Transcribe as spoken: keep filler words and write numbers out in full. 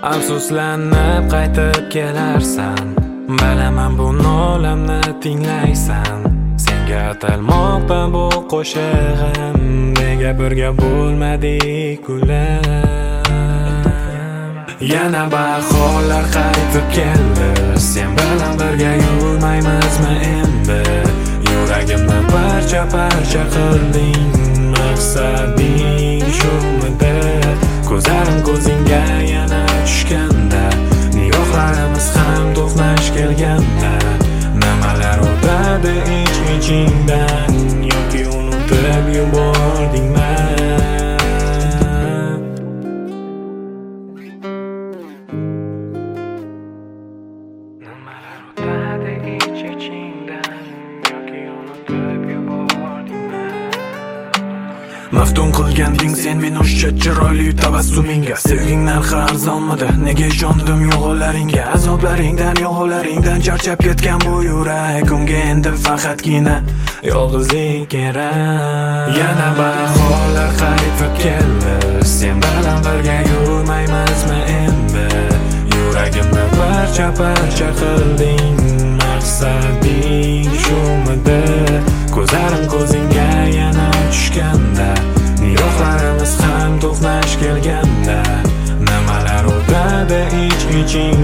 Afsuslanib qaytib kelarsan, bilaman bu nolamni tinglaysan. Senga atalmoqda bu qo'shig'im, nega birga bo'lmadik ular. Yana bahorlar qaytib keldi, sen bilan birga yurmaymizmi endi? Yuragimni parcha parcha qilding, maqsading shumidi? Ko'zlarim ko'zingga yana tushganda, nigohlarimiz ham to'qnash kelganda, nimalar o'tadi ich-ichingdan, yoki unutib yubordingmi? Nimalar o'tadi ich-ichingdan, yoki unutib yubordingmi? Maftun qilganding sen meni o'sha chiroyli tabassumingga. Sevging narxi arzonmidi? Nega ishondim yolg'onlaringga? Azoblaringdan, yolg'onlaringdan charchab ketgan bu yurak, unga endi faqatgina yolg'izlik kerak. Yana bahorlar qaytib keldi, sen bilan birga yurmaymizmi endi? Yuragimni parcha parcha qilding, maqsading shumidi? Ko'zlarim ko'zingga yana tushganda, nigohlarimiz ham to'qnash kelganda, nimalar o'tadi ich-iching